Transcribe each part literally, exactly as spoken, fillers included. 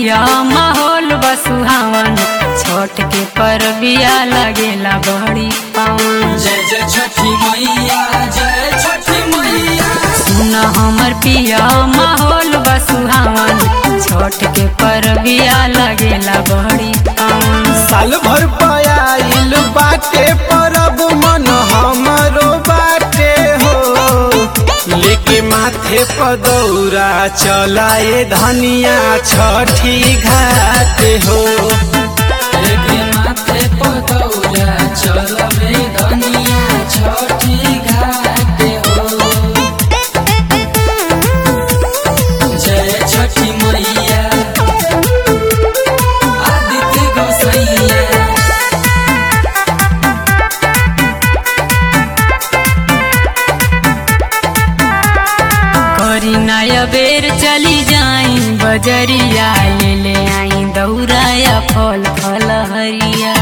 पिया माहौल बसुहावन छठ के परबिया लगेला बड़ी पावन। जय जय छठी मैया, जय छठी मैया। सुन हमर पिया माहौल बसुहावन छठ के परबिया लगेला बड़ी पावन। साल भर पयाइल बाटे परब मन हमरो बाटे हो, लेके माथे पदौरा चलाए धनिया छठी घाट हो। लेके माथे पदौरा चलबे धनिया छठी घाट हो। जय छठी मैया, आदित्य गोसैया। करी नया बेर चली जाई बजरिया ले ले आई दौराया फल फल हरिया।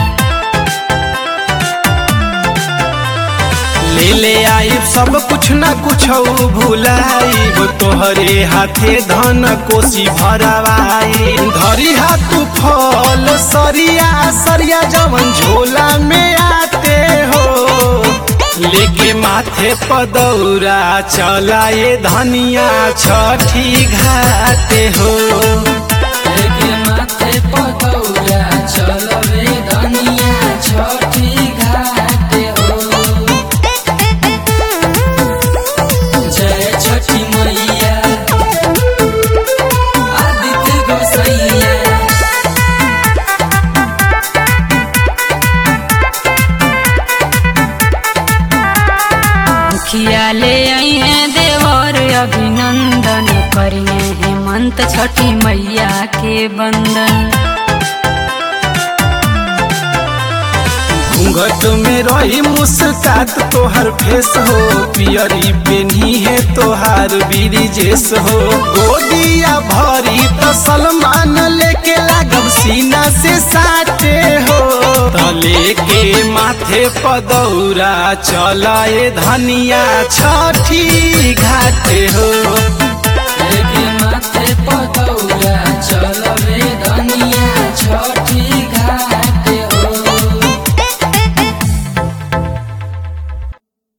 ले ले आई सब कुछ न कुछ भुलाई, तोहरे हाथे धन कोसी भरवाई। धरी हाथ फल सरिया सरिया जवन झोला में आते हो, लेके माथे पदौरा चलाए धनिया छठी घाटे हो। लेके माथे पदौरा चलबे धनिया छठी घाट हो। जय छठी मैया, आदित्य गोसैया। मुखिया ले आई है देवर अभिनंदन करिए हेमंत छठी मैया के बंदन। घूंघट में रही मुस्कात तोहर फेस हो, पियरी पेनी है तोहार बिरिजेस हो। गोदिया भरी तो सलमान लेके लागब सीना से साटे हो, तो लेके माथे पदौरा चलाए धनिया छठी घाटे हो। लेके माथे पदौरा चल